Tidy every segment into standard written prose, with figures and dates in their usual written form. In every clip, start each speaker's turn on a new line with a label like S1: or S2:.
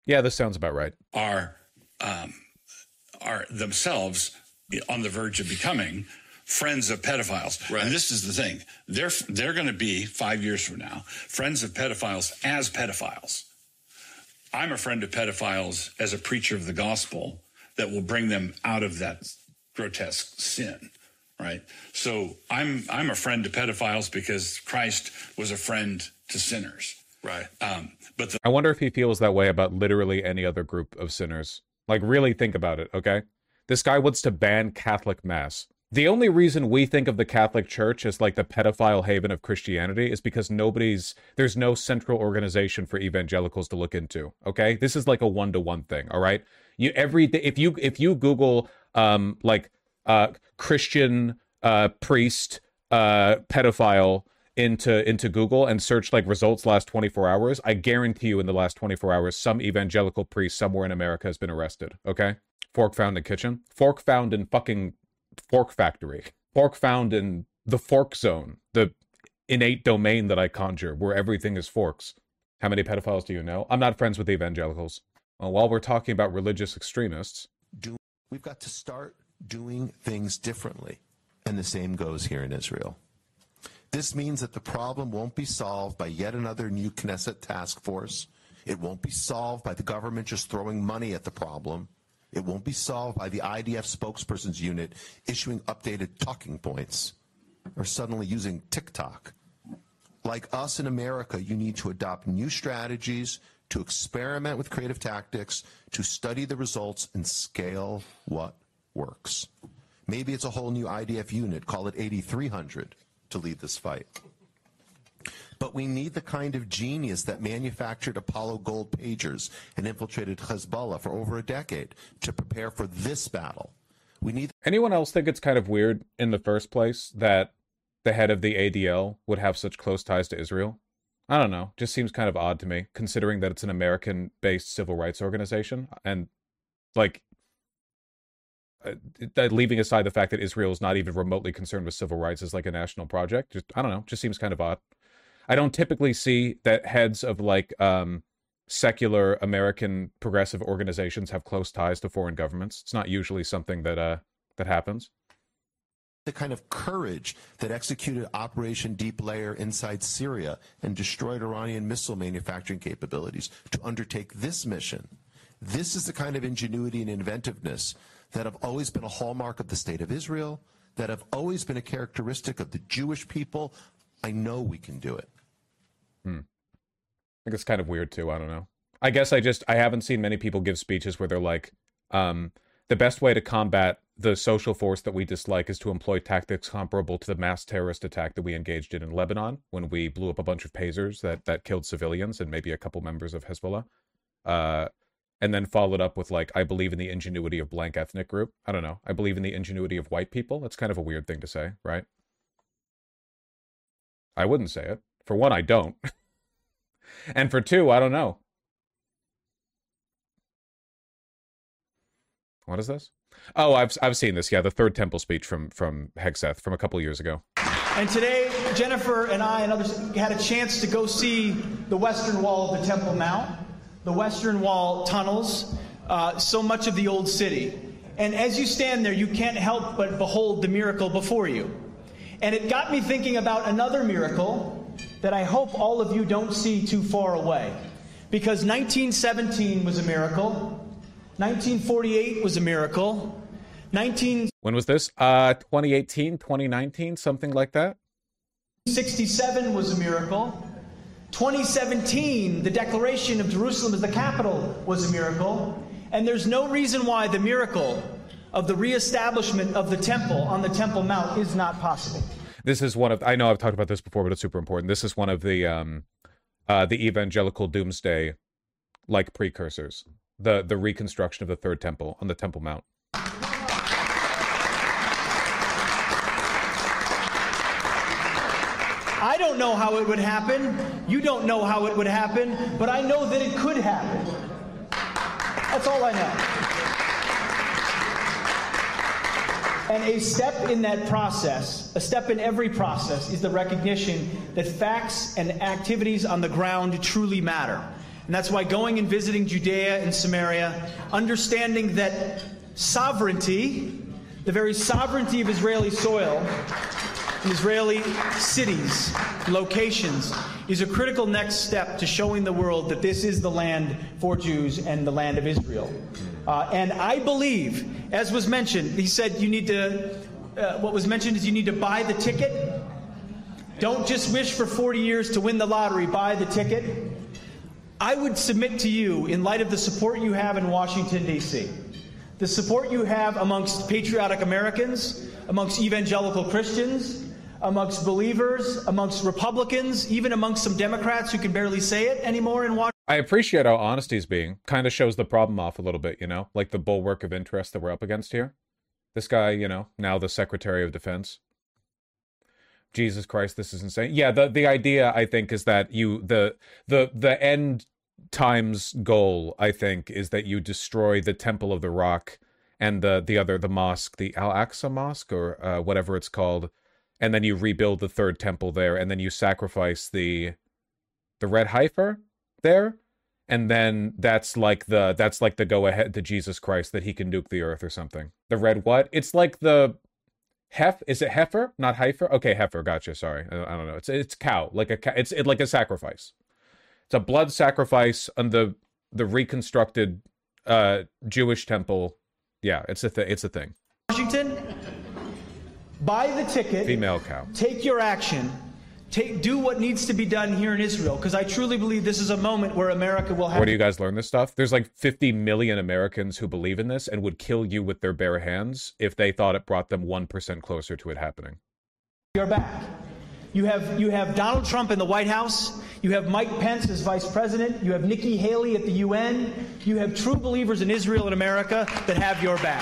S1: Yeah, this sounds about right.
S2: Are themselves on the verge of becoming friends of pedophiles.
S3: Right.
S2: And this is the thing. They're going to be 5 years from now, friends of pedophiles as pedophiles. I'm a friend of pedophiles as a preacher of the gospel that will bring them out of that grotesque sin, right? So I'm a friend to pedophiles because Christ was a friend to sinners.
S3: Right.
S1: I wonder if he feels that way about literally any other group of sinners. Like, really think about it, okay? This guy wants to ban Catholic Mass. The only reason we think of the Catholic Church as like the pedophile haven of Christianity is because there's no central organization for evangelicals to look into, okay? This is like a one-to-one thing, all right? If you Google Christian priest pedophile into Google and search like results last 24 hours, I guarantee you in the last 24 hours, some evangelical priest somewhere in America has been arrested, okay? Fork found in kitchen. Fork found in fucking fork factory. Fork found in the fork zone, the innate domain that I conjure, where everything is forks. How many pedophiles do you know? I'm not friends with evangelicals. Well, while we're talking about religious extremists,
S4: we've got to start doing things differently. And the same goes here in Israel. This means that the problem won't be solved by yet another new Knesset task force. It won't be solved by the government just throwing money at the problem. It won't be solved by the IDF spokesperson's unit issuing updated talking points or suddenly using TikTok. Like us in America, you need to adopt new strategies, to experiment with creative tactics, to study the results and scale what works. Maybe it's a whole new IDF unit, call it 8300, to lead this fight. But we need the kind of genius that manufactured Apollo gold pagers and infiltrated Hezbollah for over a decade to prepare for this battle. We need.
S1: Anyone else think it's kind of weird in the first place that the head of the ADL would have such close ties to Israel? I don't know. Just seems kind of odd to me, considering that it's an American-based civil rights organization. And, like, leaving aside the fact that Israel is not even remotely concerned with civil rights as, like, a national project. Just, I don't know. Just seems kind of odd. I don't typically see that heads of, like, secular American progressive organizations have close ties to foreign governments. It's not usually something that happens.
S4: The kind of courage that executed Operation Deep Layer inside Syria and destroyed Iranian missile manufacturing capabilities to undertake this mission. This is the kind of ingenuity and inventiveness that have always been a hallmark of the State of Israel, that have always been a characteristic of the Jewish people. I know we can do it.
S1: I think it's kind of weird too. I don't know. I guess I haven't seen many people give speeches where they're like, the best way to combat the social force that we dislike is to employ tactics comparable to the mass terrorist attack that we engaged in Lebanon when we blew up a bunch of Pazers that killed civilians and maybe a couple members of Hezbollah. And then followed up with like, I believe in the ingenuity of blank ethnic group. I don't know. I believe in the ingenuity of white people. That's kind of a weird thing to say, right? I wouldn't say it. For one, I don't. And for two, I don't know. What is this? Oh, I've seen this. Yeah, the Third Temple speech from Hegseth from a couple years ago.
S5: And today, Jennifer and I and others had a chance to go see the Western Wall of the Temple Mount, the Western Wall tunnels, so much of the old city. And as you stand there, you can't help but behold the miracle before you. And it got me thinking about another miracle that I hope all of you don't see too far away. Because 1917 was a miracle. 1948 was a miracle.
S1: When was this? 2018, 2019, something like that?
S5: 1967 was a miracle. 2017, the declaration of Jerusalem as the capital was a miracle. And there's no reason why the miracle of the reestablishment of the temple on the Temple Mount is not possible.
S1: This is one of, I know I've talked about this before, but it's super important. This is one of the evangelical doomsday like precursors. The reconstruction of the Third Temple on the Temple Mount.
S5: I don't know how it would happen. You don't know how it would happen, but I know that it could happen. That's all I know. And a step in that process, a step in every process, is the recognition that facts and activities on the ground truly matter. And that's why going and visiting Judea and Samaria, understanding that sovereignty, the very sovereignty of Israeli soil, Israeli cities, locations, is a critical next step to showing the world that this is the land for Jews and the land of Israel. And I believe, as was mentioned, he said you need to, what was mentioned is you need to buy the ticket. Don't just wish for 40 years to win the lottery, buy the ticket. I would submit to you, in light of the support you have in Washington, D.C., the support you have amongst patriotic Americans, amongst evangelical Christians, amongst believers, amongst Republicans, even amongst some Democrats who can barely say it anymore in Washington.
S1: I appreciate how honest he's being. Kind of shows the problem off a little bit, you know? Like the bulwark of interest that we're up against here. This guy, you know, now the Secretary of Defense. Jesus Christ, this is insane. Yeah, the idea, I think, is that the end times goal, I think, is that you destroy the Temple of the Rock and the mosque, the Al-Aqsa Mosque, or whatever it's called, and then you rebuild the third temple there, and then you sacrifice the red heifer there, and then that's like the go ahead to Jesus Christ that he can nuke the earth or something. The red what? It's like the is it heifer? Not heifer? Okay, heifer. Gotcha. Sorry, I don't know. It's cow, like a cow. It's like a sacrifice. It's a blood sacrifice on the reconstructed Jewish temple. Yeah, it's a thing.
S5: Washington, buy the ticket.
S1: Female cow.
S5: Take your action. Do what needs to be done here in Israel, because I truly believe this is a moment where America will have...
S1: Where do you guys learn this stuff? There's like 50 million Americans who believe in this and would kill you with their bare hands if they thought it brought them 1% closer to it happening.
S5: You're back. You have Donald Trump in the White House. You have Mike Pence as vice president. You have Nikki Haley at the UN. You have true believers in Israel and America that have your back.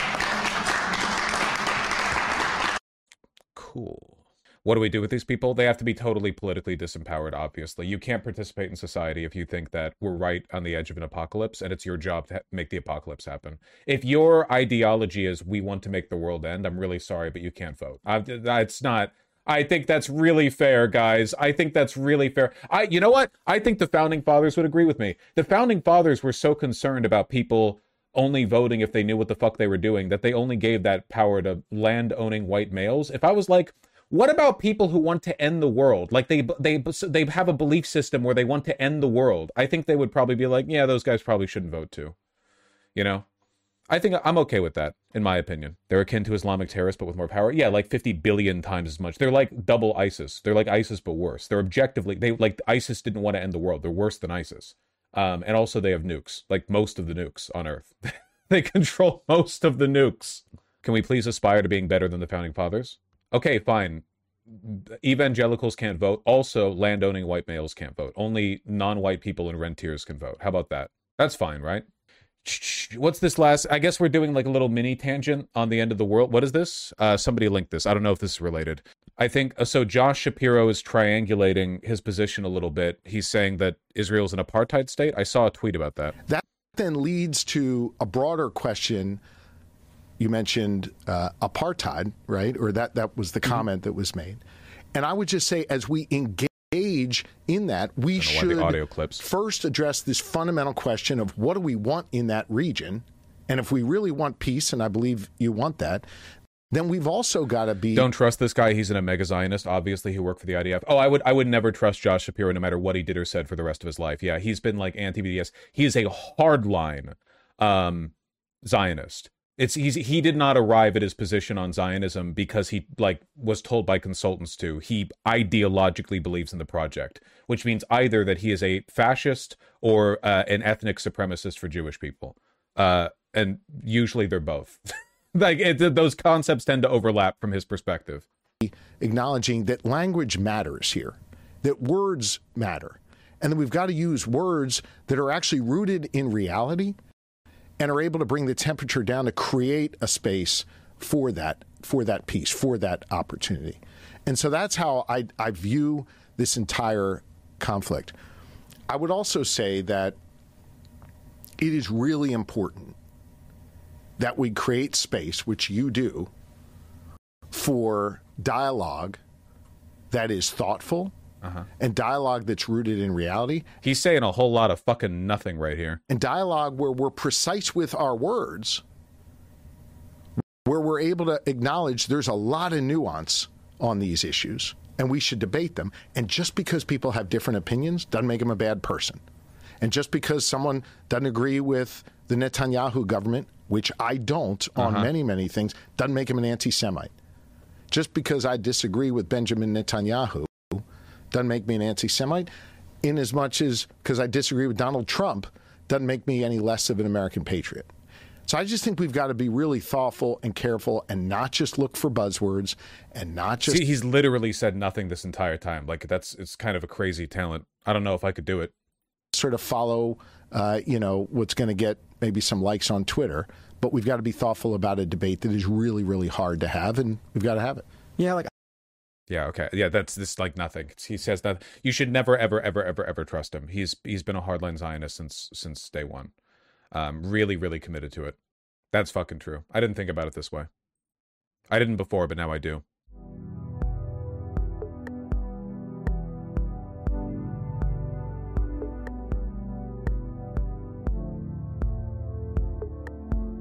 S1: Cool. What do we do with these people? They have to be totally politically disempowered, obviously. You can't participate in society if you think that we're right on the edge of an apocalypse and it's your job to make the apocalypse happen. If your ideology is we want to make the world end, I'm really sorry, but you can't vote. It's not... I think that's really fair, guys. I think that's really fair. You know what? I think the Founding Fathers would agree with me. The Founding Fathers were so concerned about people only voting if they knew what the fuck they were doing that they only gave that power to land-owning white males. If I was like... What about people who want to end the world? Like they have a belief system where they want to end the world. I think they would probably be like, yeah, those guys probably shouldn't vote too. You know? I think I'm okay with that, in my opinion. They're akin to Islamic terrorists, but with more power. Yeah, like 50 billion times as much. They're like double ISIS. They're like ISIS, but worse. They're objectively, ISIS didn't want to end the world. They're worse than ISIS. And also they have nukes, like most of the nukes on Earth. They control most of the nukes. Can we please aspire to being better than the Founding Fathers? Okay, fine. Evangelicals can't vote. Also, land-owning white males can't vote. Only non-white people and rentiers can vote. How about that? That's fine, right? What's this last? I guess we're doing like a little mini tangent on the end of the world. What is this? Somebody linked this. I don't know if this is related. I think, so Josh Shapiro is triangulating his position a little bit. He's saying that Israel's an apartheid state. I saw a tweet about that.
S3: That then leads to a broader question. You mentioned apartheid, right? Or that was the comment that was made. And I would just say, as we engage in that, we should first address this fundamental question of what do we want in that region? And if we really want peace, and I believe you want that, then we've also got to be...
S1: Don't trust this guy. He's an Omega Zionist, obviously, who worked for the IDF. Oh, I would never trust Josh Shapiro no matter what he did or said for the rest of his life. Yeah, he's been like anti-BDS. He is a hardline Zionist. He did not arrive at his position on Zionism because he was told by consultants to. He ideologically believes in the project, which means either that he is a fascist or an ethnic supremacist for Jewish people, and usually they're both. Those concepts tend to overlap from his perspective.
S3: Acknowledging that language matters here, that words matter, and that we've got to use words that are actually rooted in reality and are able to bring the temperature down to create a space for that peace, for that opportunity. And so that's how I view this entire conflict. I would also say that it is really important that we create space, which you do, for dialogue that is thoughtful, and dialogue that's rooted in reality.
S1: He's saying a whole lot of fucking nothing right here.
S3: And dialogue where we're precise with our words, where we're able to acknowledge there's a lot of nuance on these issues, and we should debate them. And just because people have different opinions doesn't make them a bad person. And just because someone doesn't agree with the Netanyahu government, which I don't on many, many things, doesn't make him an anti-Semite. Just because I disagree with Benjamin Netanyahu doesn't make me an anti-Semite, in as much as because I disagree with Donald Trump doesn't make me any less of an American patriot. So I just think we've got to be really thoughtful and careful and not just look for buzzwords and not just...
S1: See, he's literally said nothing this entire time. Like, it's kind of a crazy talent. I don't know if I could do it.
S3: Sort of follow, what's going to get maybe some likes on Twitter, but we've got to be thoughtful about a debate that is really, really hard to have, and we've got to have it.
S1: Yeah, okay. Yeah, that's this like nothing. He says that you should never, ever, ever, ever, ever trust him. He's been a hardline Zionist since day one. Really, really committed to it. That's fucking true. I didn't think about it this way. I didn't before, but now I do.